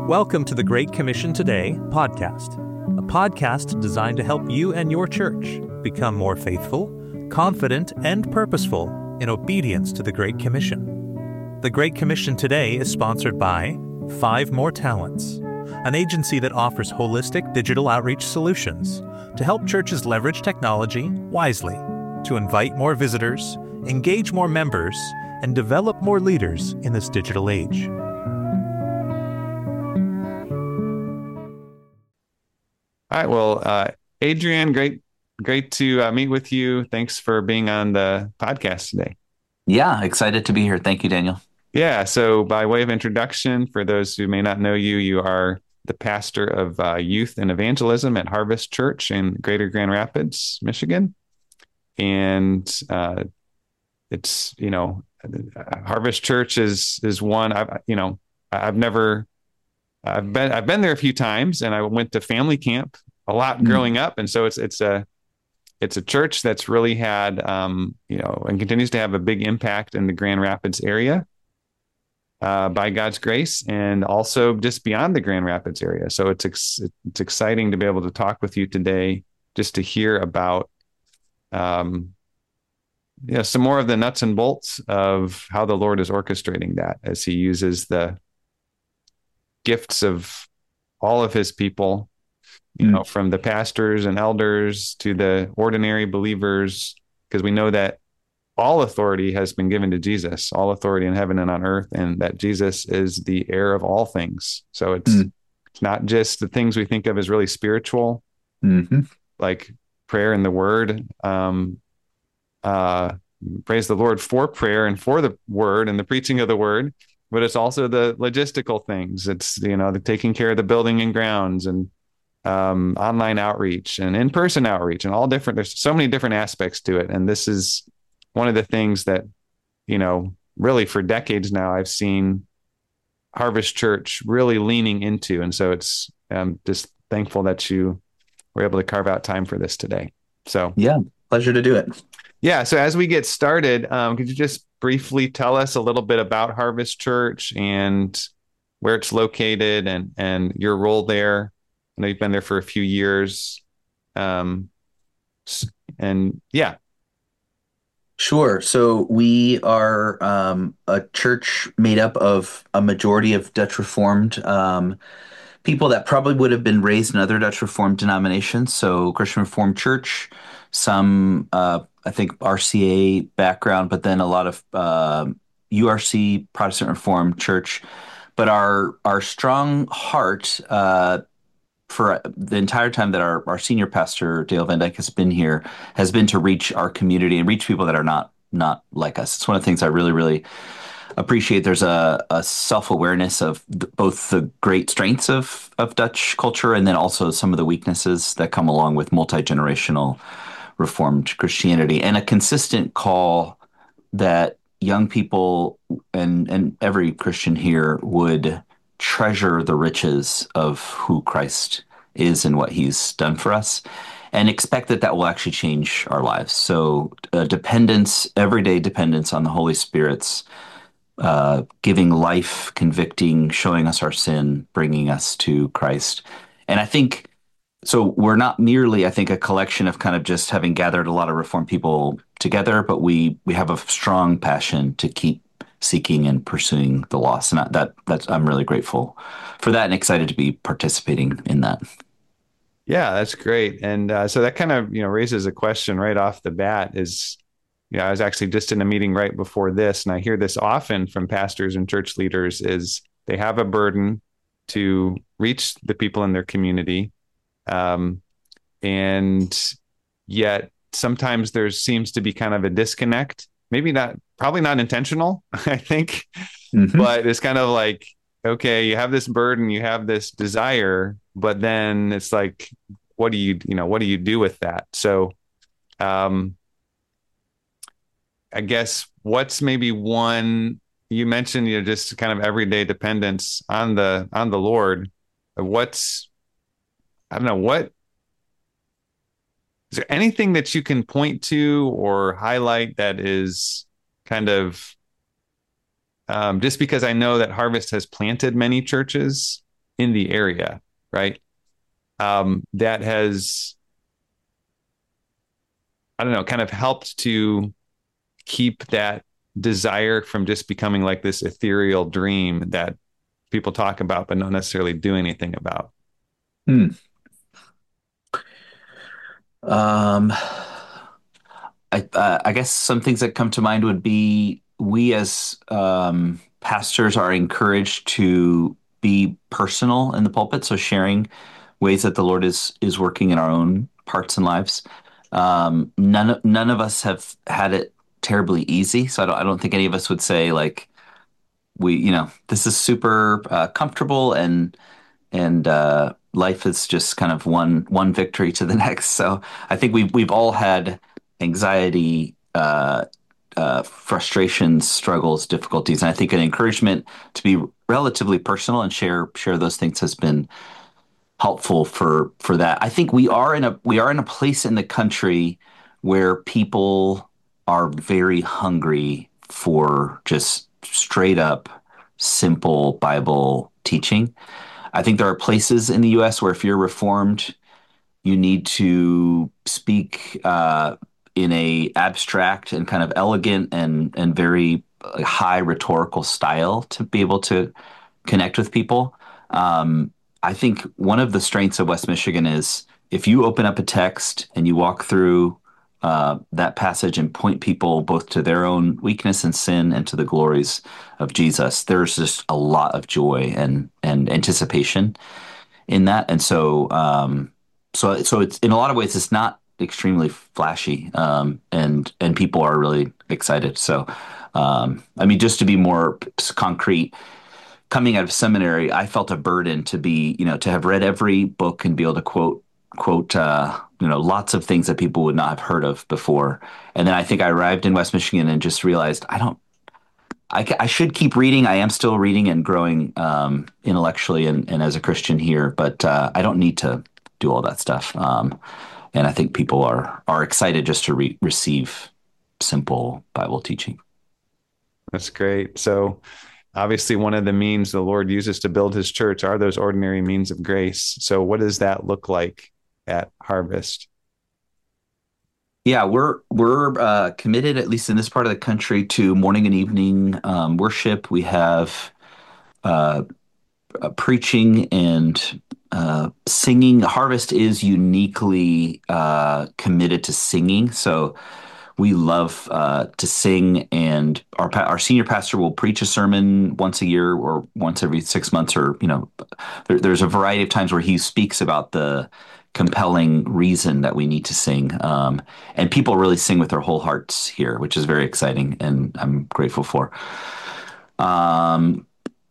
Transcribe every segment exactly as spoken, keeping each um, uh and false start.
Welcome to the Great Commission Today podcast, a podcast designed to help you and your church become more faithful, confident, and purposeful in obedience to the Great Commission. The Great Commission Today is sponsored by Five More Talents, an agency that offers holistic digital outreach solutions to help churches leverage technology wisely to invite more visitors, engage more members, and develop more leaders in this digital age. All right. Well, uh, Adrian, great, great to uh, meet with you. Thanks for being on the podcast today. Yeah, excited to be here. Thank you, Daniel. Yeah. So by way of introduction, for those who may not know you, you are the pastor of uh, youth and evangelism at Harvest Church in Greater Grand Rapids, Michigan. And uh, it's, you know, Harvest Church is, is one I've, you know, I've never, I've been, I've been there a few times, and I went to family camp a lot growing mm. up. And so it's, it's a, it's a church that's really had, um, you know, and continues to have a big impact in the Grand Rapids area uh, by God's grace, and also just beyond the Grand Rapids area. So it's, ex- it's exciting to be able to talk with you today, just to hear about, um, you know, some more of the nuts and bolts of how the Lord is orchestrating that as he uses the gifts of all of his people, you mm. know, from the pastors and elders to the ordinary believers, because we know that all authority has been given to Jesus, all authority in heaven and on earth, and that Jesus is the heir of all things. So it's, mm. it's not just the things we think of as really spiritual, mm-hmm. like prayer and the word. Um, uh, praise the Lord for prayer and for the word and the preaching of the word. But it's also the logistical things. It's, you know, the taking care of the building and grounds, and um, online outreach and in-person outreach, and all different, there's so many different aspects to it. And this is one of the things that, you know, really for decades now, I've seen Harvest Church really leaning into. And so it's um, just thankful that you were able to carve out time for this today. So yeah, pleasure to do it. Yeah. So as we get started, um, could you just briefly tell us a little bit about Harvest Church and where it's located, and, and your role there? I know you've been there for a few years. Um, and yeah. Sure. So we are um, a church made up of a majority of Dutch Reformed um, people that probably would have been raised in other Dutch Reformed denominations. So Christian Reformed Church, some, uh, I think, R C A background, but then a lot of uh, U R C, Protestant Reformed Church. But our our strong heart uh, for the entire time that our, our senior pastor, Dale Van Dyke, has been here, has been to reach our community and reach people that are not not like us. It's one of the things I really, really appreciate. There's a, a self-awareness of th- both the great strengths of, of Dutch culture, and then also some of the weaknesses that come along with multi-generational Reformed Christianity, and a consistent call that young people and, and every Christian here would treasure the riches of who Christ is and what he's done for us, and expect that that will actually change our lives. So uh, dependence, everyday dependence on the Holy Spirit's uh, giving life, convicting, showing us our sin, bringing us to Christ. And I think, so we're not merely, I think, a collection of kind of just having gathered a lot of Reformed people together, but we we have a strong passion to keep seeking and pursuing the lost. And that that's I'm really grateful for that, and excited to be participating in that. Yeah, that's great. And uh, so that kind of, you know, raises a question right off the bat is, you know, I was actually just in a meeting right before this, and I hear this often from pastors and church leaders, is they have a burden to reach the people in their community. Um, and yet sometimes there seems to be kind of a disconnect, maybe not, probably not intentional, I think, mm-hmm. but it's kind of like, okay, you have this burden, you have this desire, but then it's like, what do you, you know, what do you do with that? So, um, I guess what's maybe one, you mentioned, you know, just kind of everyday dependence on the, on the Lord. What's, I don't know, what, is there anything that you can point to or highlight that is kind of, um, just because I know that Harvest has planted many churches, in the area, right? Um, that has, I don't know, kind of helped to keep that desire from just becoming like this ethereal dream that people talk about, but not necessarily do anything about. Hmm. Um, I uh, I guess some things that come to mind would be we as um, pastors are encouraged to be personal in the pulpit, so sharing ways that the Lord is is working in our own parts and lives. Um, none of- none of us have had it terribly easy, so I don't I don't think any of us would say like we you know this is super uh, comfortable and and uh, life is just kind of one one victory to the next. So I think we've we've all had anxiety, uh, uh, frustrations, struggles, difficulties, and I think an encouragement to be relatively personal and share share those things has been helpful for for that. I think we are in a we are in a place in the country where people are very hungry for just straight up simple Bible teaching. I think there are places in the U S where if you're reformed, you need to speak uh, in a abstract and kind of elegant and and very uh, high rhetorical style to be able to connect with people. Um, I think one of the strengths of West Michigan is if you open up a text and you walk through uh, that passage and point people both to their own weakness and sin and to the glories of Jesus, there's just a lot of joy and and anticipation in that. And so, um, so so it's in a lot of ways it's not extremely flashy, um, and and people are really excited. So, um, I mean, just to be more concrete, coming out of seminary, I felt a burden to be, you know, to have read every book and be able to quote quote uh, you know lots of things that people would not have heard of before. And then I think I arrived in West Michigan and just realized I don't I, I should keep reading. I am still reading and growing um, intellectually and, and as a Christian here, but uh, I don't need to do all that stuff. Um, and I think people are are excited just to re- receive simple Bible teaching. That's great. So obviously one of the means the Lord uses to build his church are those ordinary means of grace. So what does that look like at Harvest? Yeah, we're we're uh, committed, at least in this part of the country, to morning and evening um, worship. We have uh, uh, preaching and uh, singing. Harvest is uniquely uh, committed to singing, so we love uh, to sing. And our pa- our senior pastor will preach a sermon once a year or once every six months, or you know, there, there's a variety of times where he speaks about the compelling reason that we need to sing. Um, and people really sing with their whole hearts here, which is very exciting, and I'm grateful for. Um,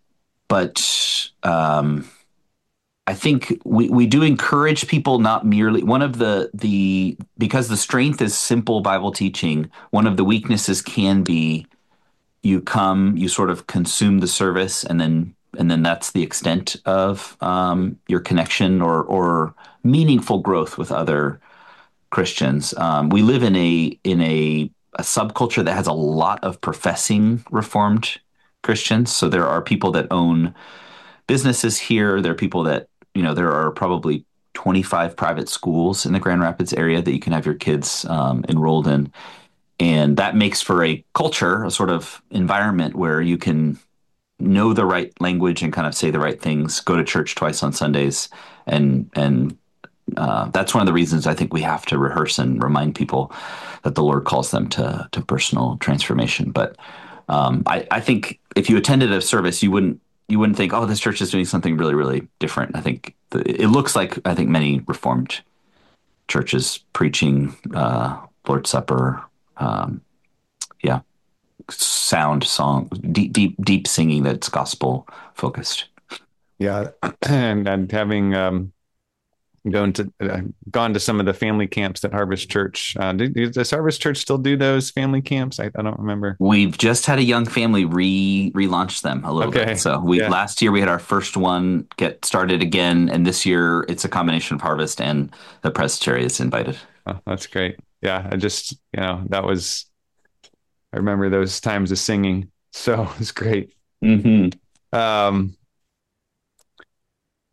but um, I think we, we do encourage people not merely one of the the because the strength is simple Bible teaching. One of the weaknesses can be you come, you sort of consume the service, and then and then that's the extent of um, your connection or or meaningful growth with other Christians. Um, we live in a in a, a subculture that has a lot of professing Reformed Christians. So there are people that own businesses here. There are people that, you know, there are probably twenty-five private schools in the Grand Rapids area that you can have your kids um, enrolled in. And that makes for a culture, a sort of environment where you can know the right language and kind of say the right things, go to church twice on Sundays. And, and uh, that's one of the reasons I think we have to rehearse and remind people that the Lord calls them to, to personal transformation. But um, I, I think if you attended a service, you wouldn't you wouldn't think, oh, this church is doing something really, really different. I think the, it looks like I think many Reformed churches preaching uh, Lord's Supper, um, yeah, sound song, deep, deep, deep singing that's gospel focused. Yeah, and and having um, gone to uh, gone to some of the family camps at Harvest Church. Uh, do, does Harvest Church still do those family camps? I, I don't remember. We've just had a young family re relaunch them a little Okay. bit. So we Yeah. last year we had our first one get started again, and this year it's a combination of Harvest and the Presbytery is invited. Oh, that's great. Yeah, I just you know that was I remember those times of singing, so it's great. Mm-hmm. Um,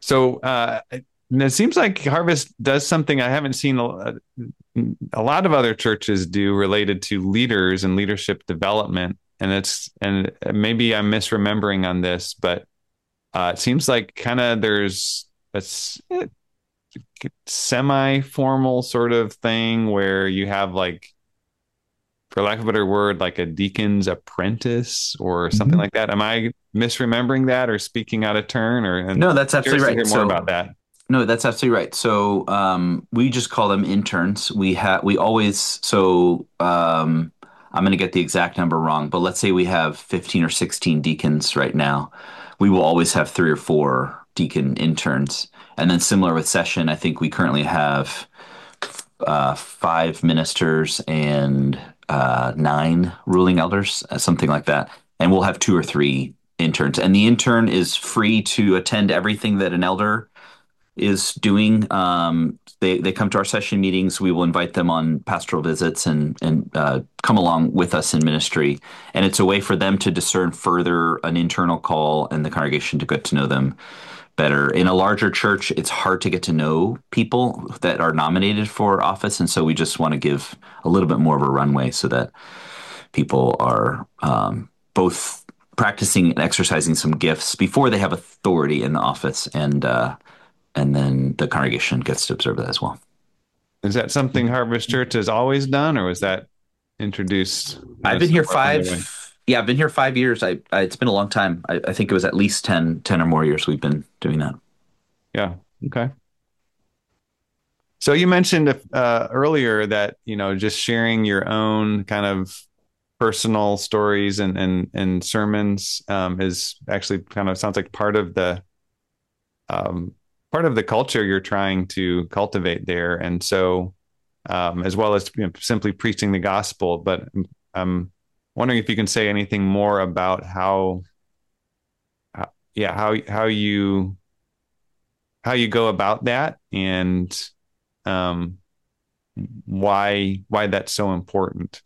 So uh, it seems like Harvest does something I haven't seen a, a lot of other churches do related to leaders and leadership development. And it's and maybe I'm misremembering on this, but uh, it seems like kind of there's a semi-formal sort of thing where you have, like, for lack of a better word, like a deacon's apprentice or something Mm-hmm. like that. Am I misremembering that or speaking out of turn? Or and No, that's absolutely curious to right. hear more So about that. no, that's absolutely right. So um, we just call them interns. We have we always so um, I'm going to get the exact number wrong, but let's say we have fifteen or sixteen deacons right now. We will always have three or four deacon interns, and then similar with session, I think we currently have uh, five ministers and uh, nine ruling elders, uh, something like that. And we'll have two or three interns, and the intern is free to attend everything that an elder is doing. Um, they they come to our session meetings. We will invite them on pastoral visits and and uh, come along with us in ministry. And it's a way for them to discern further an internal call and the congregation to get to know them better. In a larger church, it's hard to get to know people that are nominated for office, and so we just want to give a little bit more of a runway so that people are um, both practicing and exercising some gifts before they have authority in the office, and uh, and then the congregation gets to observe that as well. Is that something Harvest Church has always done, or was that introduced? I've been here five. Yeah, I've been here five years. I, I it's been a long time. I, I think it was at least ten, ten or more years we've been doing that. Yeah. Okay. So you mentioned uh, earlier that, you know, just sharing your own kind of personal stories and and and sermons um, is actually kind of sounds like part of the um, part of the culture you're trying to cultivate there. And so, um, as well as, you know, simply preaching the gospel, but I'm wondering if you can say anything more about how, how yeah, how how you how you go about that, and um, why why that's so important.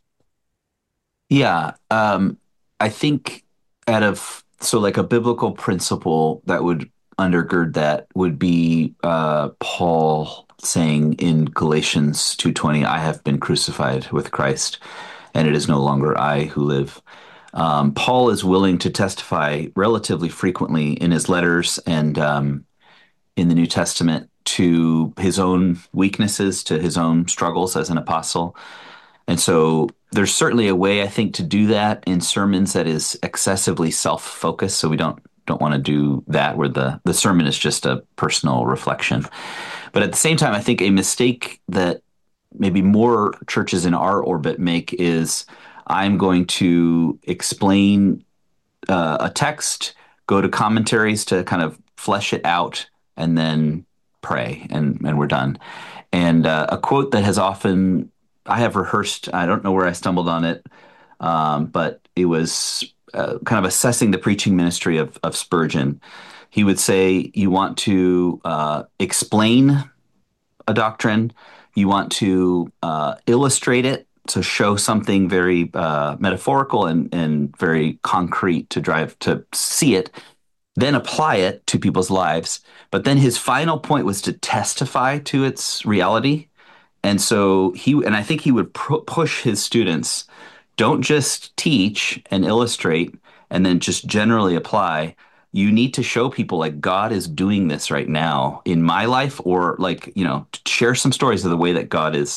Yeah, um, I think out of so like a biblical principle that would undergird that would be uh, Paul saying in Galatians two twenty, "I have been crucified with Christ, and it is no longer I who live." Um, Paul is willing to testify relatively frequently in his letters and um, in the New Testament to his own weaknesses, to his own struggles as an apostle. And so there's certainly a way, I think, to do that in sermons that is excessively self-focused. So we don't don't want to do that where the, the sermon is just a personal reflection. But at the same time, I think a mistake that maybe more churches in our orbit make is I'm going to explain uh, a text, go to commentaries to kind of flesh it out, and then pray, and, and we're done. And uh, a quote that has often I have rehearsed. I don't know where I stumbled on it, um, but it was uh, kind of assessing the preaching ministry of, of Spurgeon. He would say, you want to uh, explain a doctrine, you want to uh, illustrate it, so show something very uh, metaphorical and, and very concrete to drive to see it, then apply it to people's lives. But then his final point was to testify to its reality. And so he, and I think he would pr- push his students, don't just teach and illustrate and then just generally apply. You need to show people like God is doing this right now in my life, or like, you know, share some stories of the way that God is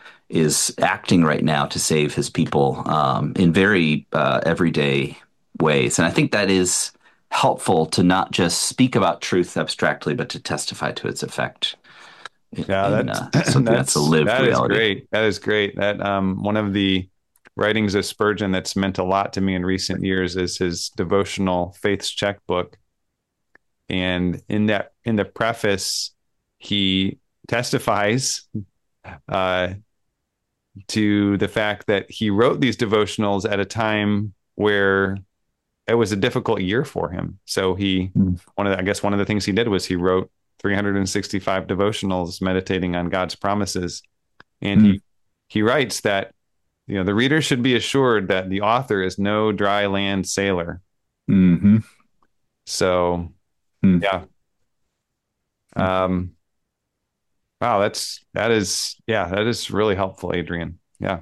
is acting right now to save his people um, in very uh, everyday ways. And I think that is helpful to not just speak about truth abstractly, but to testify to its effect. Yeah, In, that's uh, something that's, that's a lived that is reality. great. That is great. That um, one of the writings of Spurgeon that's meant a lot to me in recent years is his devotional Faith's Checkbook. And in that, in the preface, he testifies uh, to the fact that he wrote these devotionals at a time where it was a difficult year for him. So he, Mm. one of the, I guess one of the things he did was he wrote three hundred sixty-five devotionals meditating on God's promises. And Mm. he, he writes that, you know, the reader should be assured that the author is no dry land sailor. Mm-hmm. So, Mm. yeah. Um, wow, that's that is yeah, that is really helpful, Adrian. Yeah.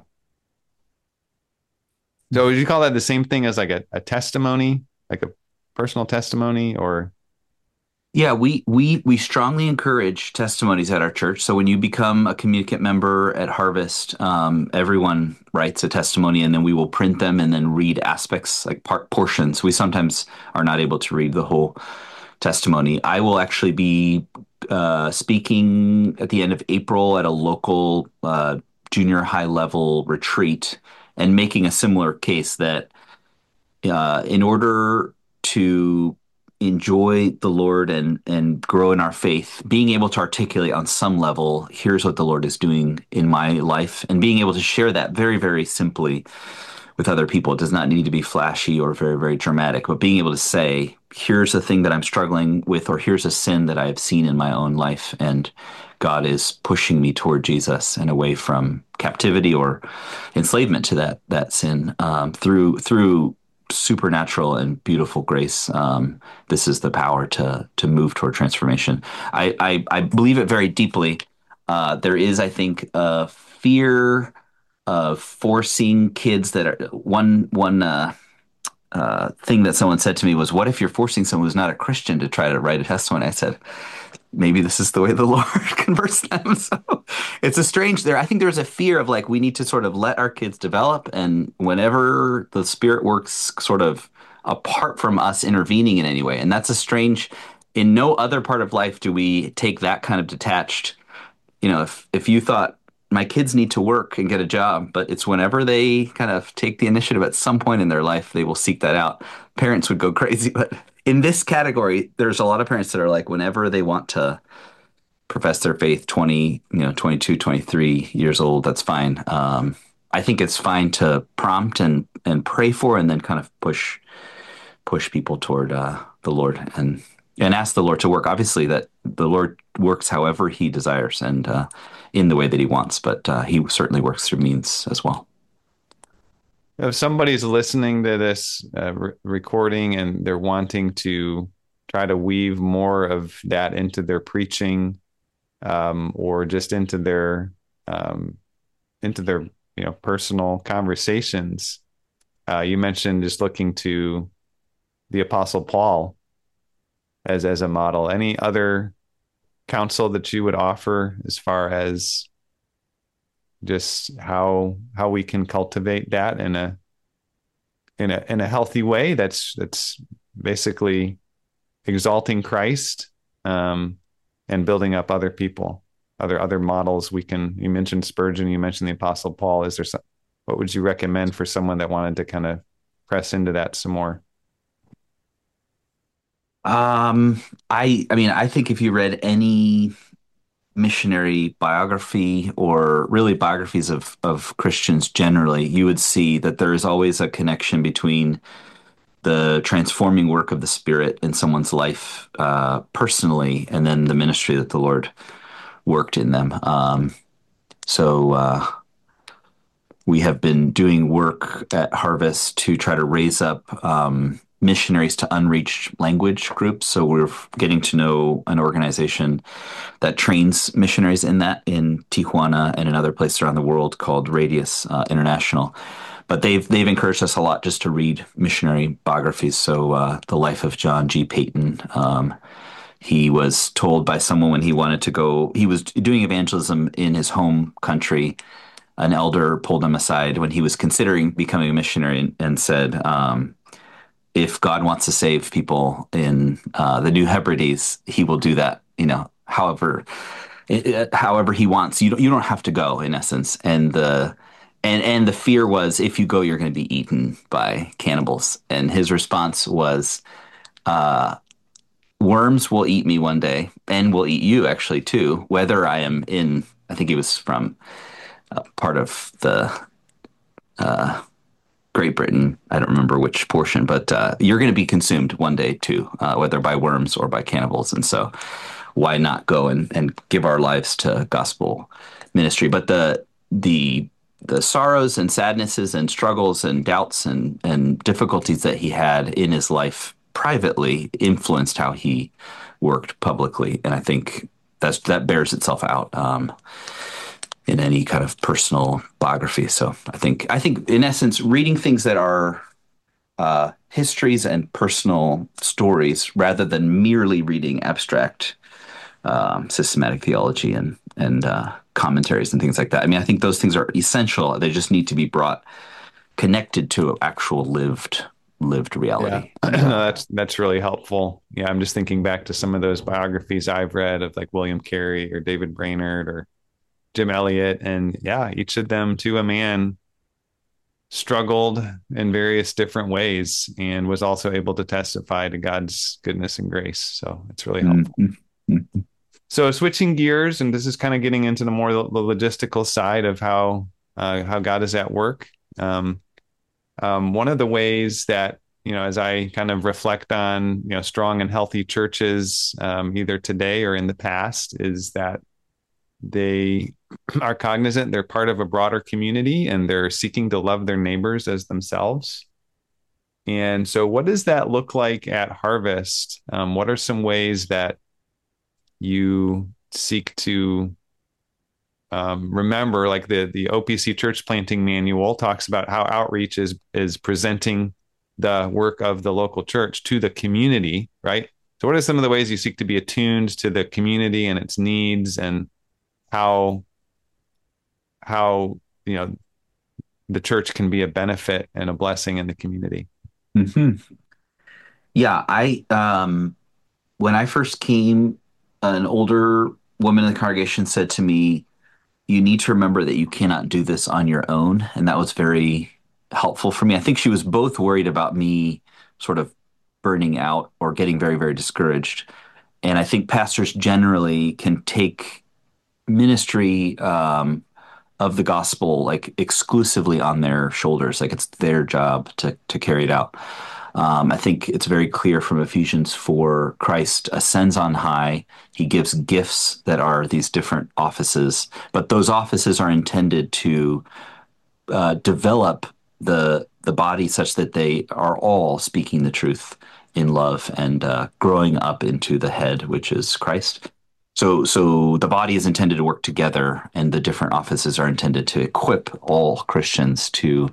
So would you call that the same thing as like a, a testimony, like a personal testimony, or Yeah, we we we strongly encourage testimonies at our church. So when you become a communicant member at Harvest, um, everyone writes a testimony, and then we will print them and then read aspects like part portions. We sometimes are not able to read the whole testimony. I will actually be uh, speaking at the end of April at a local uh, junior high level retreat and making a similar case that uh, in order to enjoy the Lord and and grow in our faith, being able to articulate on some level, here's what the Lord is doing in my life, and being able to share that very, very simply with other people. It does not need to be flashy or very, very dramatic, but being able to say, here's the thing that I'm struggling with, or here's a sin that I have seen in my own life, and God is pushing me toward Jesus and away from captivity or enslavement to that that sin um, through through supernatural and beautiful grace. Um, this is the power to to move toward transformation. I I, I believe it very deeply. Uh, there is, I think, a fear of forcing kids that are one one uh, uh, thing that someone said to me was, "What if you're forcing someone who's not a Christian to try to write a testimony?" I said, maybe this is the way the Lord converts them. So it's a strange there. I think there's a fear of like we need to sort of let our kids develop, and whenever the Spirit works sort of apart from us intervening in any way. And that's a strange, in no other part of life do we take that kind of detached, you know, if if you thought my kids need to work and get a job, but it's whenever they kind of take the initiative at some point in their life, they will seek that out. Parents would go crazy, but in this category, there's a lot of parents that are like, whenever they want to profess their faith, twenty, you know, twenty-two, twenty-three years old, that's fine. Um, I think it's fine to prompt and and pray for, and then kind of push push people toward uh, the Lord and and ask the Lord to work. Obviously, that the Lord works however He desires and uh, in the way that He wants, but uh, He certainly works through means as well. if somebody's listening to this uh, re- recording and they're wanting to try to weave more of that into their preaching, um, or just into their um, into their you know personal conversations, uh, you mentioned just looking to the Apostle Paul as as a model. Any other counsel that you would offer as far as just how how we can cultivate that in a in a in a healthy way that's that's basically exalting Christ, um, and building up other people, other other models we can. You mentioned Spurgeon, you mentioned the Apostle Paul. Is there some, what would you recommend for someone that wanted to kind of press into that some more? Um, I I mean, I think if you read any missionary biography or really biographies of of Christians generally, you would see that there is always a connection between the transforming work of the Spirit in someone's life uh, personally, and then the ministry that the Lord worked in them. Um, so uh, we have been doing work at Harvest to try to raise up um, missionaries to unreached language groups. So we're getting to know an organization that trains missionaries in that in Tijuana and in other places around the world called Radius uh, International. But they've they've encouraged us a lot just to read missionary biographies. So uh, the life of John G. Paton. Um, he was told by someone when he wanted to go, he was doing evangelism in his home country. An elder pulled him aside when he was considering becoming a missionary and, and said, um, if God wants to save people in uh, the New Hebrides, he will do that, you know, however, it, however he wants. You don't, you don't have to go, in essence. And the and and the fear was, if you go, you're going to be eaten by cannibals. And his response was, uh, worms will eat me one day, and will eat you actually too, whether I am in, I think he was from uh, part of the uh, Great Britain. I don't remember which portion, but uh, you're going to be consumed one day too, uh, whether by worms or by cannibals. And so why not go and, and give our lives to gospel ministry? But the the the sorrows and sadnesses and struggles and doubts and, and difficulties that he had in his life privately influenced how he worked publicly. And I think that's that bears itself out um, in any kind of personal biography. So I think I think in essence, reading things that are uh, histories and personal stories rather than merely reading abstract um, systematic theology and and uh, commentaries and things like that. I mean, I think those things are essential. They just need to be brought connected to actual lived lived reality. Yeah, no, that's that's really helpful. Yeah, I'm just thinking back to some of those biographies I've read of like William Carey or David Brainerd or Jim Elliot, and yeah, each of them to a man struggled in various different ways and was also able to testify to God's goodness and grace. So it's really helpful. Mm-hmm. So switching gears, and this is kind of getting into the more the logistical side of how uh, how God is at work. Um, um, one of the ways that, you know, as I kind of reflect on, you know, strong and healthy churches, um, either today or in the past, is that they are cognizant they're part of a broader community and they're seeking to love their neighbors as themselves. And so what does that look like at Harvest? Um, what are some ways that you seek to um, remember, like the, the O P C Church Planting Manual talks about how outreach is, is presenting the work of the local church to the community, right? So what are some of the ways you seek to be attuned to the community and its needs, and how, how, you know, the church can be a benefit and a blessing in the community? Mm-hmm. Yeah, I, um, when I first came, an older woman in the congregation said to me, you need to remember that you cannot do this on your own. And that was very helpful for me. I think she was both worried about me sort of burning out or getting very, very discouraged. And I think pastors generally can take ministry um, of the gospel like exclusively on their shoulders. Like it's their job to to carry it out. Um, I think it's very clear from Ephesians four, Christ ascends on high. He gives gifts that are these different offices, but those offices are intended to uh, develop the the body such that they are all speaking the truth in love and uh, growing up into the head, which is Christ. So, so the body is intended to work together, and the different offices are intended to equip all Christians to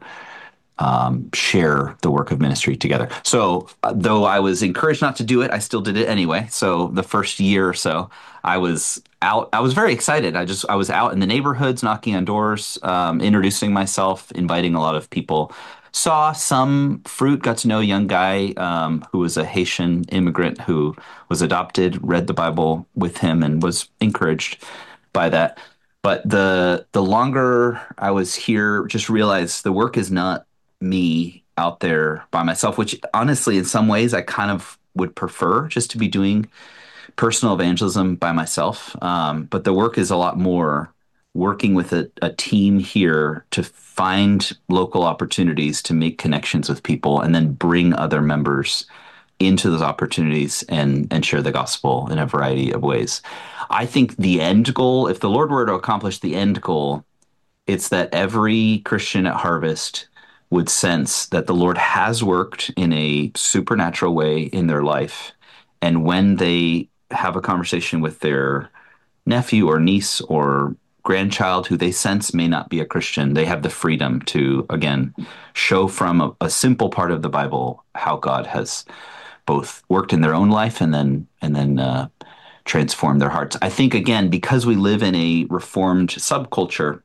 um, share the work of ministry together. So uh, though I was encouraged not to do it, I still did it anyway. So the first year or so, I was out. I was very excited. I just I was out in the neighborhoods, knocking on doors, um, introducing myself, inviting a lot of people. Saw some fruit, got to know a young guy um, who was a Haitian immigrant who was adopted, read the Bible with him, and was encouraged by that. But the the longer I was here, just realized the work is not me out there by myself, which honestly, in some ways, I kind of would prefer just to be doing personal evangelism by myself. Um, but the work is a lot more working with a, a team here to find local opportunities to make connections with people and then bring other members into those opportunities and, and share the gospel in a variety of ways. I think the end goal, if the Lord were to accomplish the end goal, it's that every Christian at Harvest would sense that the Lord has worked in a supernatural way in their life. And when they have a conversation with their nephew or niece or grandchild who they sense may not be a Christian, they have the freedom to, again, show from a, a simple part of the Bible how God has both worked in their own life and then and then uh, transformed their hearts. I think, again, because we live in a reformed subculture,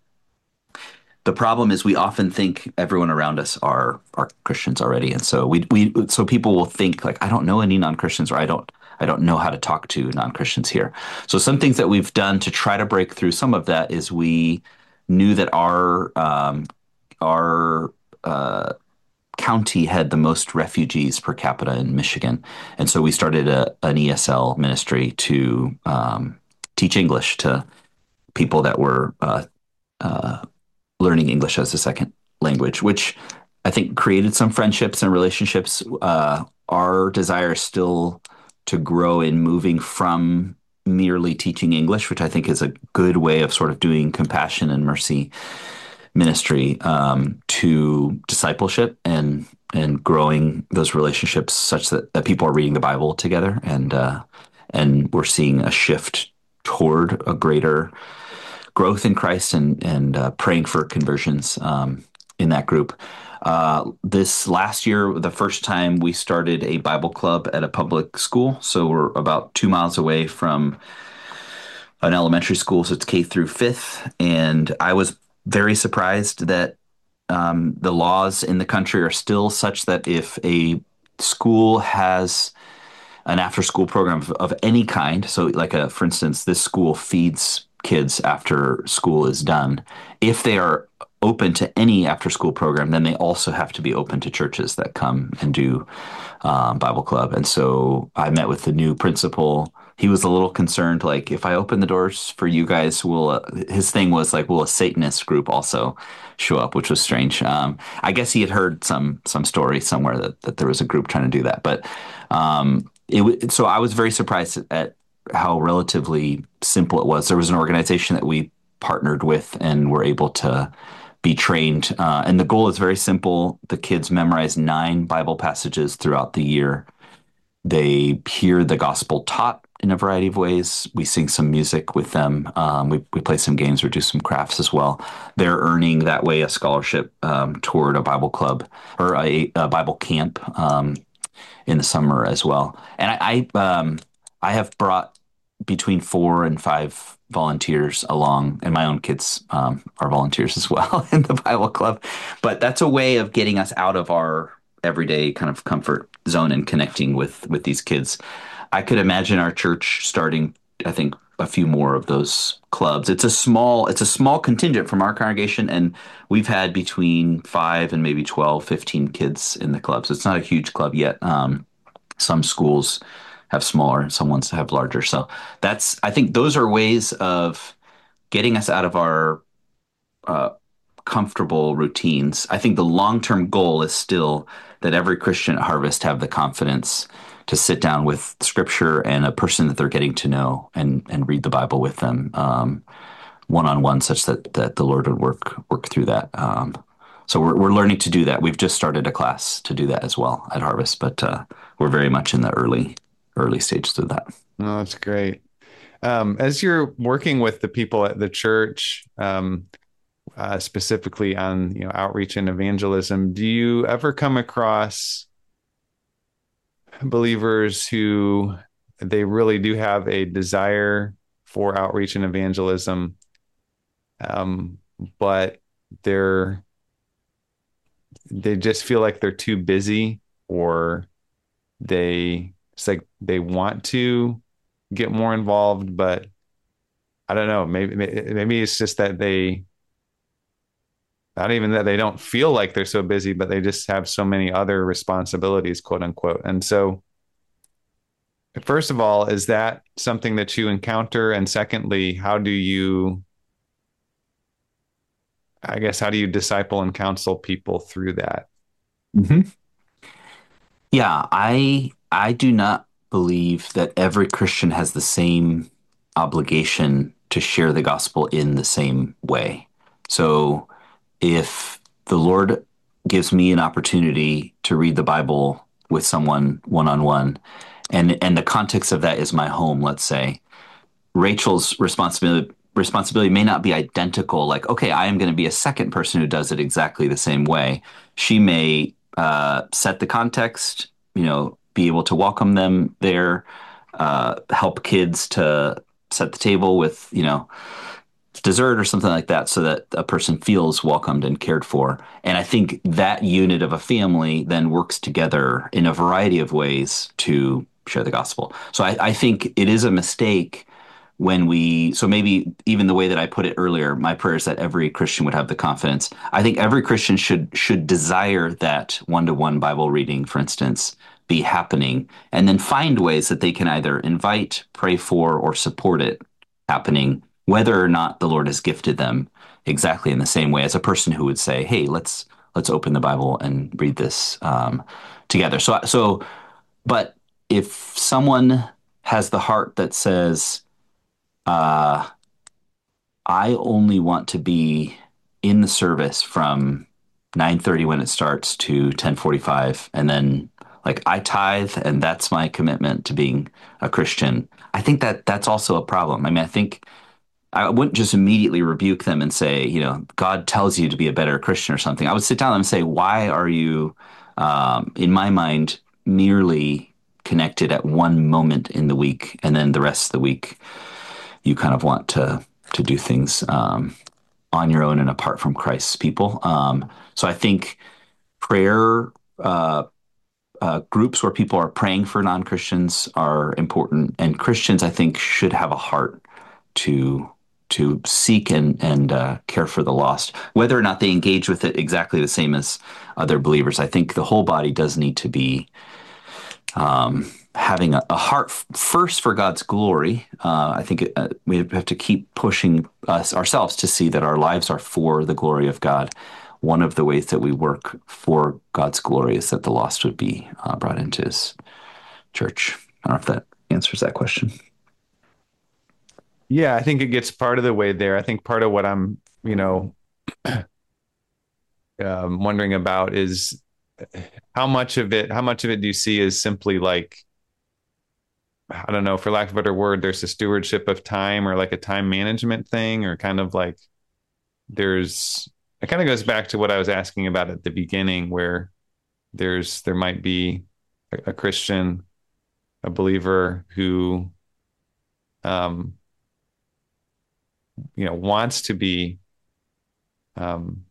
the problem is we often think everyone around us are are Christians already, and so we we so people will think like, I don't know any non-Christians, or I don't I don't know how to talk to non-Christians here. So some things that we've done to try to break through some of that is we knew that our um, our uh, county had the most refugees per capita in Michigan, and so we started a, an E S L ministry to um, teach English to people that were uh, uh, learning English as a second language, which I think created some friendships and relationships. Uh, our desire is still to grow in moving from merely teaching English, which I think is a good way of sort of doing compassion and mercy ministry, um, to discipleship and and growing those relationships such that, that people are reading the Bible together, and uh, and we're seeing a shift toward a greater growth in Christ, and and uh, praying for conversions um, in that group. Uh, this last year, the first time we started a Bible club at a public school, so we're about two miles away from an elementary school, so it's K through fifth, and I was very surprised that um, the laws in the country are still such that if a school has an after school program of, of any kind, so like a, for instance, this school feeds kids after school is done. If they are open to any after school program, then they also have to be open to churches that come and do um, Bible club. And so I met with the new principal. He was a little concerned, like, if I open the doors for you guys, will uh, his thing was like, will a Satanist group also show up, which was strange. Um, I guess he had heard some some story somewhere that, that there was a group trying to do that. But um, it so I was very surprised at how relatively simple it was. There was an organization that we partnered with and were able to be trained. Uh, and the goal is very simple. The kids memorize nine Bible passages throughout the year. They hear the gospel taught in a variety of ways. We sing some music with them. Um, we, we play some games or do some crafts as well. They're earning that way a scholarship um, toward a Bible club or a, a Bible camp um, in the summer as well. And I, I, um, I have brought between four and five volunteers along, and my own kids um, are volunteers as well in the Bible club. But that's a way of getting us out of our everyday kind of comfort zone and connecting with with these kids. I could imagine our church starting, I think, a few more of those clubs. It's a small it's a small contingent from our congregation, and we've had between five and maybe twelve, fifteen kids in the clubs. It's not a huge club yet. Um, some schools have smaller and some ones have larger. So that's, I think those are ways of getting us out of our uh, comfortable routines. I think the long-term goal is still that every Christian at Harvest have the confidence to sit down with Scripture and a person that they're getting to know, and and read the Bible with them um, one-on-one, such that that the Lord would work work through that. Um, so we're we're learning to do that. We've just started a class to do that as well at Harvest, but uh, we're very much in the early early stages of that. Oh, that's great. Um, as you're working with the people at the church, um, uh, specifically on, you know, outreach and evangelism, do you ever come across believers who they really do have a desire for outreach and evangelism, um, but they're they just feel like they're too busy, or they it's like they want to get more involved, but I don't know, maybe maybe it's just that they not even that they don't feel like they're so busy, but they just have so many other responsibilities, quote unquote. And so, first of all, is that something that you encounter? And secondly, how do you, I guess, how do you disciple and counsel people through that? Mm-hmm. Yeah, I I do not believe that every Christian has the same obligation to share the gospel in the same way. So if the Lord gives me an opportunity to read the Bible with someone one-on-one, and and the context of that is my home, let's say, Rachel's responsibility responsibility may not be identical. Like, okay, I am going to be a second person who does it exactly the same way. She may uh, set the context, you know, be able to welcome them there, uh, help kids to set the table with, you know, dessert or something like that, so that a person feels welcomed and cared for. And I think that unit of a family then works together in a variety of ways to share the gospel. So I, I think it is a mistake when we, so maybe even the way that I put it earlier, my prayer is that every Christian would have the confidence. I think every Christian should should desire that one-to-one Bible reading, for instance, be happening, and then find ways that they can either invite, pray for, or support it happening, whether or not the Lord has gifted them exactly in the same way as a person who would say, hey, let's let's open the Bible and read this um, together. So, so, but if someone has the heart that says, uh, I only want to be in the service from nine thirty when it starts to ten forty-five, and then like I tithe, and that's my commitment to being a Christian. I think that that's also a problem. I mean, I think I wouldn't just immediately rebuke them and say, you know, God tells you to be a better Christian or something. I would sit down and say, why are you, um, in my mind, merely connected at one moment in the week, and then the rest of the week you kind of want to to do things um, on your own and apart from Christ's people. Um, so I think prayer uh, uh, groups where people are praying for non-Christians are important, and Christians, I think, should have a heart to to seek and and uh, care for the lost, whether or not they engage with it exactly the same as other believers. I think the whole body does need to be um, having a, a heart f- first for God's glory. Uh, I think it, uh, we have to keep pushing us ourselves to see that our lives are for the glory of God. One of the ways that we work for God's glory is that the lost would be uh, brought into His church. I don't know if that answers that question. Yeah, I think it gets part of the way there. I think part of what I'm, you know, um, wondering about is how much of it, how much of it do you see is simply like, I don't know, for lack of a better word, there's a stewardship of time or like a time management thing, or kind of like there's, it kind of goes back to what I was asking about at the beginning, where there's, there might be a, a Christian, a believer who, um, you know, wants to be, um,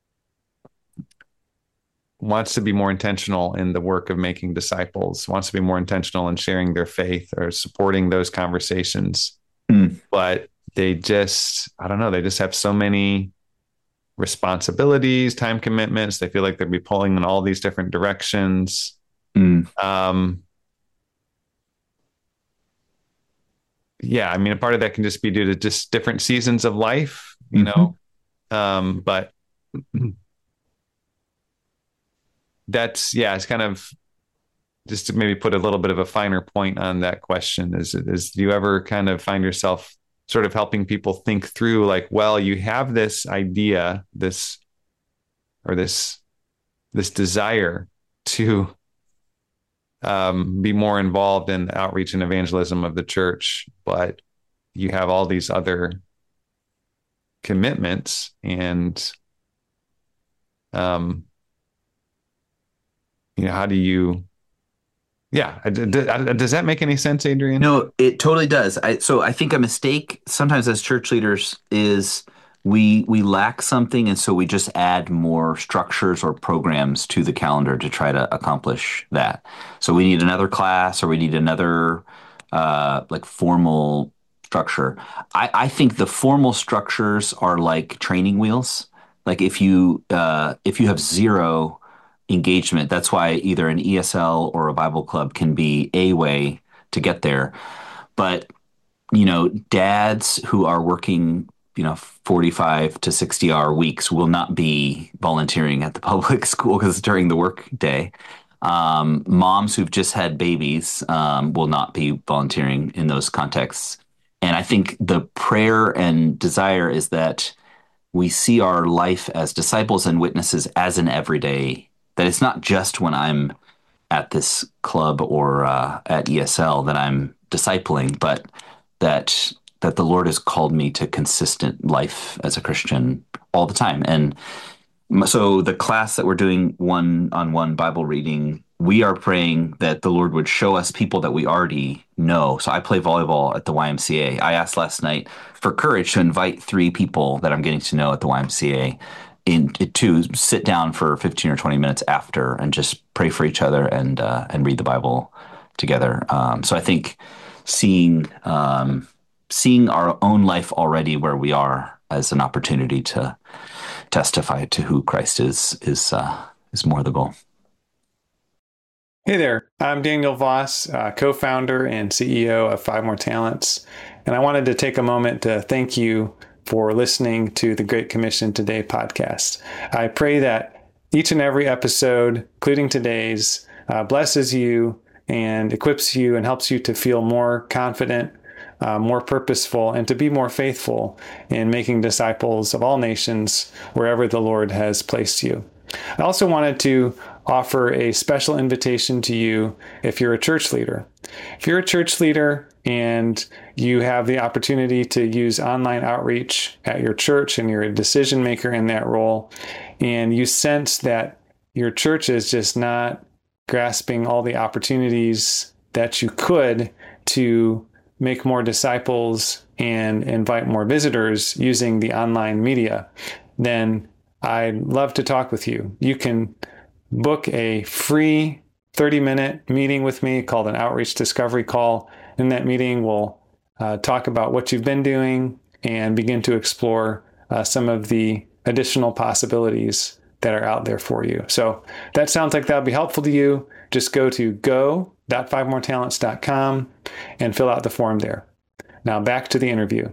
wants to be more intentional in the work of making disciples, wants to be more intentional in sharing their faith or supporting those conversations. Mm. But they just, I don't know, they just have so many responsibilities, time commitments. They feel like they'd be pulling in all these different directions. Mm. Um, yeah, I mean, a part of that can just be due to just different seasons of life, you Mm-hmm. know, um, but that's, yeah, it's kind of just to maybe put a little bit of a finer point on that question is, is do you ever kind of find yourself sort of helping people think through like, well, you have this idea, this, or this, this desire to um, be more involved in the outreach and evangelism of the church, but you have all these other commitments and, um, you know, how do you, yeah. Does that make any sense, Adrian? No, it totally does. I, so I think a mistake sometimes as church leaders is we we lack something, and so we just add more structures or programs to the calendar to try to accomplish that. So we need another class, or we need another uh, like formal structure. I, I think the formal structures are like training wheels. Like if you uh, if you have zero engagement, that's why either an E S L or a Bible club can be a way to get there. But, you know, dads who are working, you know, forty-five to sixty hour weeks will not be volunteering at the public school because it's during the work day. Um, moms who've just had babies um, will not be volunteering in those contexts. And I think the prayer and desire is that we see our life as disciples and witnesses as an everyday, that it's not just when I'm at this club or uh, at E S L that I'm discipling, but that that the Lord has called me to consistent life as a Christian all the time. And so the class that we're doing one-on-one Bible reading, we are praying that the Lord would show us people that we already know. So I play volleyball at the Y M C A. I asked last night for courage to invite three people that I'm getting to know at the Y M C A in to sit down for fifteen or twenty minutes after and just pray for each other and uh, and read the Bible together. Um, so I think seeing um, seeing our own life already where we are as an opportunity to testify to who Christ is is uh, is more the goal. Hey there, I'm Daniel Voss, uh, co-founder and C E O of Five More Talents, and I wanted to take a moment to thank you for listening to the Great Commission Today podcast. I pray that each and every episode, including today's, uh, blesses you and equips you and helps you to feel more confident, uh, more purposeful, and to be more faithful in making disciples of all nations wherever the Lord has placed you. I also wanted to offer a special invitation to you if you're a church leader. If you're a church leader and you have the opportunity to use online outreach at your church and you're a decision maker in that role, and you sense that your church is just not grasping all the opportunities that you could to make more disciples and invite more visitors using the online media, then I'd love to talk with you. You can book a free thirty minute meeting with me called an Outreach Discovery Call. In that meeting, we'll uh, talk about what you've been doing and begin to explore uh, some of the additional possibilities that are out there for you. So that sounds like that'll be helpful to you. Just go to go dot five more talents dot com and fill out the form there. Now back to the interview.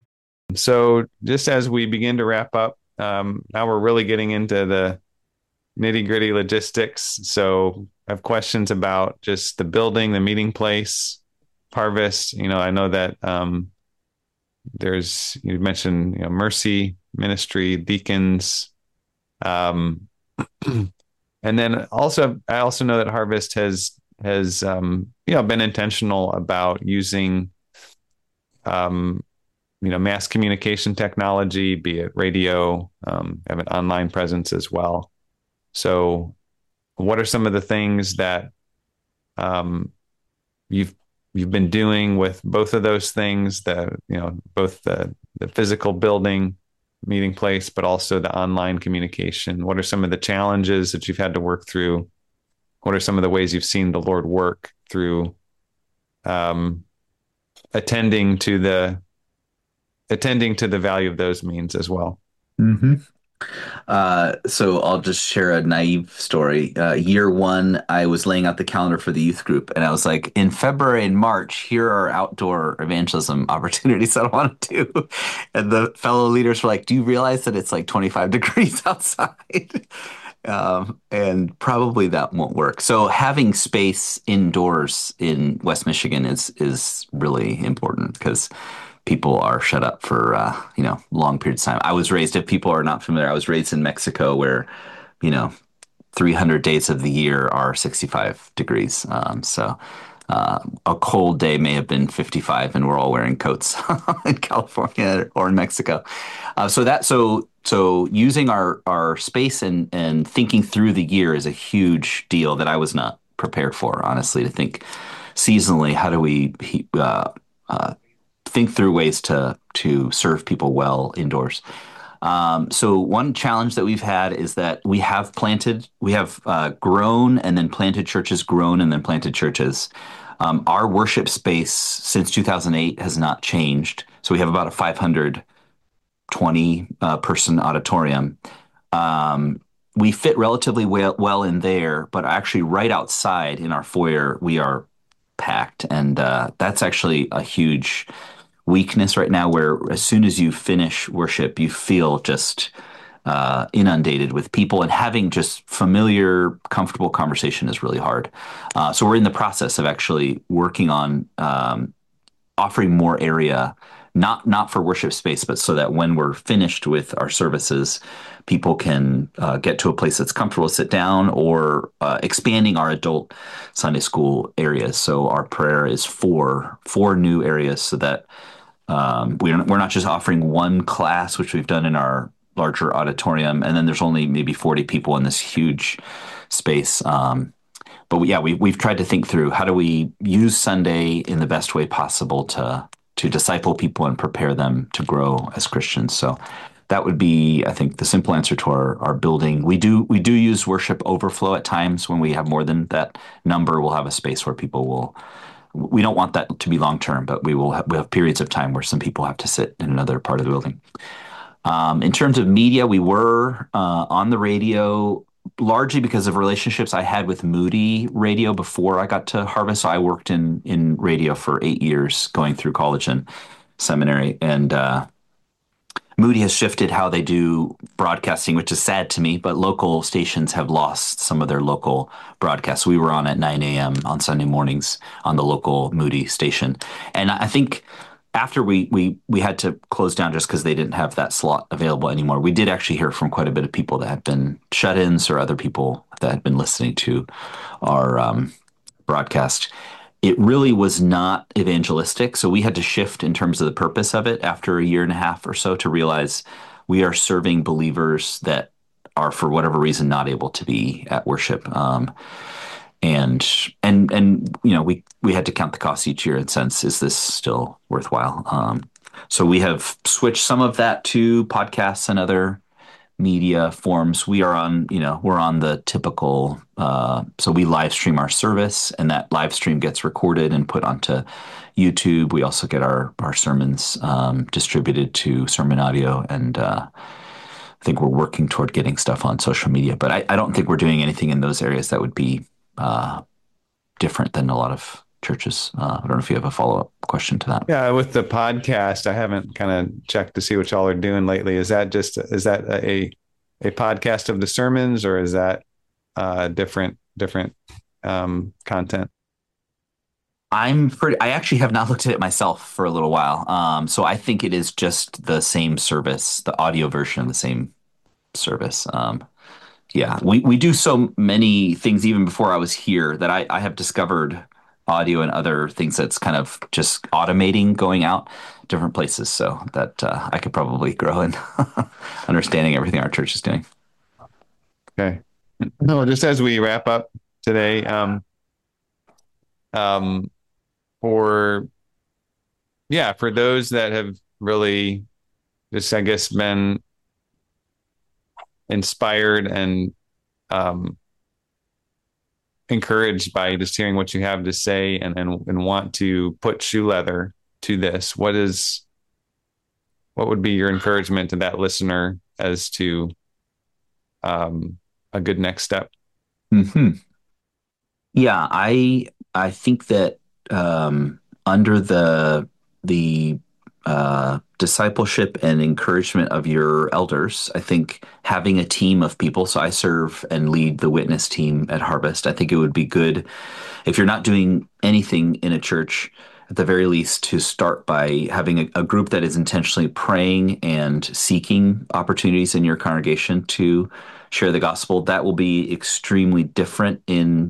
So just as we begin to wrap up, um, now we're really getting into the nitty gritty logistics. So I have questions about just the building, the meeting place, Harvest. You know, I know that um, there's, you mentioned, you know, Mercy Ministry, deacons. Um, and then also, I also know that Harvest has, has, um, you know, been intentional about using, um, you know, mass communication technology, be it radio, um, have an online presence as well. So what are some of the things that, um, you've, you've been doing with both of those things, the, you know, both the, the physical building, meeting place, but also the online communication? What are some of the challenges that you've had to work through? What are some of the ways you've seen the Lord work through, um, attending to the, attending to the value of those means as well? Mm-hmm. Uh, so I'll just share a naive story. Uh, year one, I was laying out the calendar for the youth group, and I was like, in February and March, here are outdoor evangelism opportunities that I want to do. And the fellow leaders were like, do you realize that it's like twenty-five degrees outside? um, and probably that won't work. So having space indoors in West Michigan is is really important, because people are shut up for, uh, you know, long periods of time. I was raised, if people are not familiar, I was raised in Mexico where, you know, three hundred days of the year are sixty-five degrees. Um, so uh, a cold day may have been fifty-five and we're all wearing coats in California or in Mexico. Uh, so that, so, so using our, our space and, and thinking through the year is a huge deal that I was not prepared for, honestly, to think seasonally, how do we, uh, uh, think through ways to to serve people well indoors. Um, so one challenge that we've had is that we have planted, we have uh, grown and then planted churches, grown and then planted churches. Um, our worship space since two thousand eight has not changed. So we have about a five hundred twenty uh, person auditorium. Um, we fit relatively well, well in there, but actually right outside in our foyer, we are packed. And uh, that's actually a huge weakness right now, where as soon as you finish worship, you feel just uh, inundated with people, and having just familiar, comfortable conversation is really hard. Uh, so we're in the process of actually working on um, offering more area, not not for worship space, but so that when we're finished with our services, people can uh, get to a place that's comfortable to sit down, or uh, expanding our adult Sunday school areas. So our prayer is for four new areas, so that Um, we're, we're not just offering one class, which we've done in our larger auditorium, and then there's only maybe forty people in this huge space. Um, but we, yeah, we, we've tried to think through, how do we use Sunday in the best way possible to to disciple people and prepare them to grow as Christians. So that would be, I think, the simple answer to our, our building. We do we do use worship overflow at times. When we have more than that number, we'll have a space where people will. We don't want that to be long term, but we will have, we have periods of time where some people have to sit in another part of the building. Um, in terms of media, we were uh, on the radio largely because of relationships I had with Moody Radio before I got to Harvest. So I worked in in radio for eight years, going through college and seminary, and uh, Moody has shifted how they do broadcasting, which is sad to me, but local stations have lost some of their local broadcasts. We were on at nine a.m. on Sunday mornings on the local Moody station. And I think after we we we had to close down just because they didn't have that slot available anymore, we did actually hear from quite a bit of people that had been shut-ins or other people that had been listening to our um, broadcast. It really was not evangelistic, so we had to shift in terms of the purpose of it after a year and a half or so to realize we are serving believers that are, for whatever reason, not able to be at worship. Um, and and and you know, we we had to count the costs each year and sense, is this still worthwhile? Um, so we have switched some of that to podcasts and other media forms. We are on, you know, we're on the typical, uh, so we live stream our service, and that live stream gets recorded and put onto YouTube. We also get our, our sermons um, distributed to Sermon Audio, and uh, I think we're working toward getting stuff on social media, but I, I don't think we're doing anything in those areas that would be uh, different than a lot of churches. Uh, I don't know if you have a follow-up question to that. Yeah, with the podcast, I haven't kind of checked to see what y'all are doing lately. Is that just, is that a a podcast of the sermons, or is that uh, different different um, content? I'm pretty, I actually have not looked at it myself for a little while. Um, so I think it is just the same service, the audio version of the same service. Um, yeah, we, we do so many things even before I was here that I, I have discovered audio and other things that's kind of just automating going out different places, so that uh, I could probably grow in understanding everything our church is doing. Okay. No, just as we wrap up today, um, um, for yeah, for those that have really just, I guess, been inspired and um, encouraged by just hearing what you have to say, and, and and want to put shoe leather to this, what is what would be your encouragement to that listener as to um, a good next step? Mm-hmm. Yeah, I I think that um, under the the uh, discipleship and encouragement of your elders, I think having a team of people. So I serve and lead the witness team at Harvest. I think it would be good if you're not doing anything in a church, at the very least, to start by having a, a group that is intentionally praying and seeking opportunities in your congregation to share the gospel. That will be extremely different in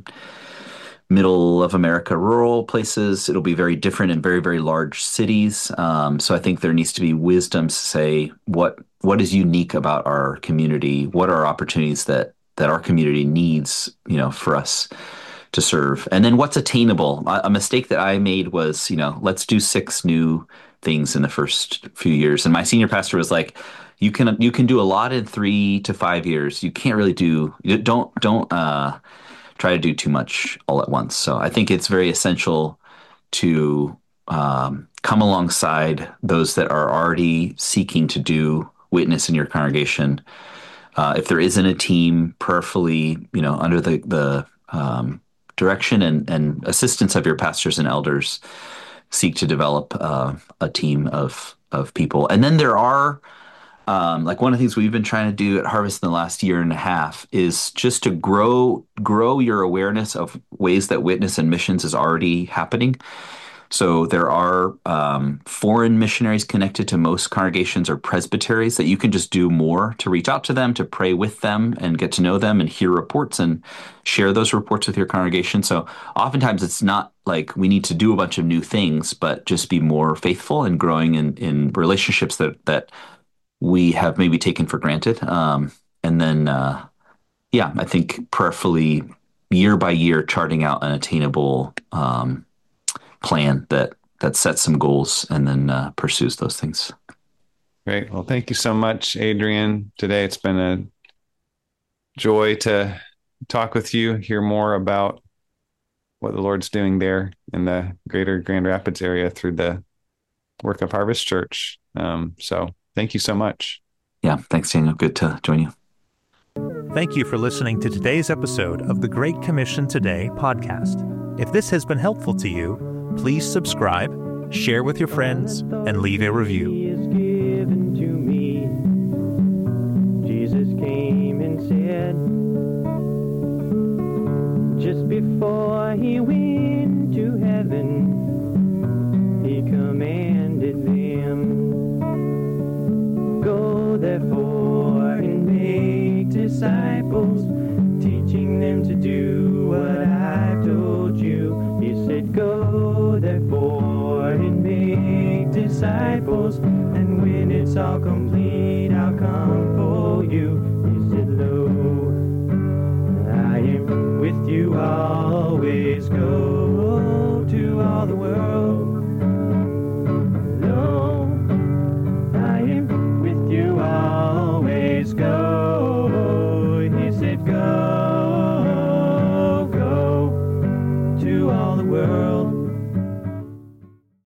middle of America, rural places. It'll be very different in very, very large cities. Um, so I think there needs to be wisdom to say what what is unique about our community. What are opportunities that that our community needs, you know, for us to serve, and then what's attainable. A, a mistake that I made was, you know, let's do six new things in the first few years. And my senior pastor was like, "You can you can do a lot in three to five years. You can't really do don't don't." Uh, try to do too much all at once. So I think it's very essential to um, come alongside those that are already seeking to do witness in your congregation. Uh, if there isn't a team, prayerfully, you know, under the the um, direction and, and assistance of your pastors and elders, seek to develop uh, a team of of people. And then there are Um, like one of the things we've been trying to do at Harvest in the last year and a half is just to grow grow your awareness of ways that witness and missions is already happening. So there are um, foreign missionaries connected to most congregations or presbyteries that you can just do more to reach out to them, to pray with them and get to know them and hear reports and share those reports with your congregation. So oftentimes it's not like we need to do a bunch of new things, but just be more faithful and growing in, in relationships that that we have maybe taken for granted. Um, and then, uh, yeah, I think prayerfully, year by year, charting out an attainable um, plan that that sets some goals and then uh, pursues those things. Great. Well, thank you so much, Adrian. Today it's been a joy to talk with you, hear more about what the Lord's doing there in the greater Grand Rapids area through the work of Harvest Church. Um, so thank you so much. Yeah, thanks, Daniel. Good to join you. Thank you for listening to today's episode of the Great Commission Today podcast. If this has been helpful to you, please subscribe, share with your friends, and leave a review. He is given to me. Jesus came and said, just before he went to heaven, he commanded disciples. And when it's all complete, I'll come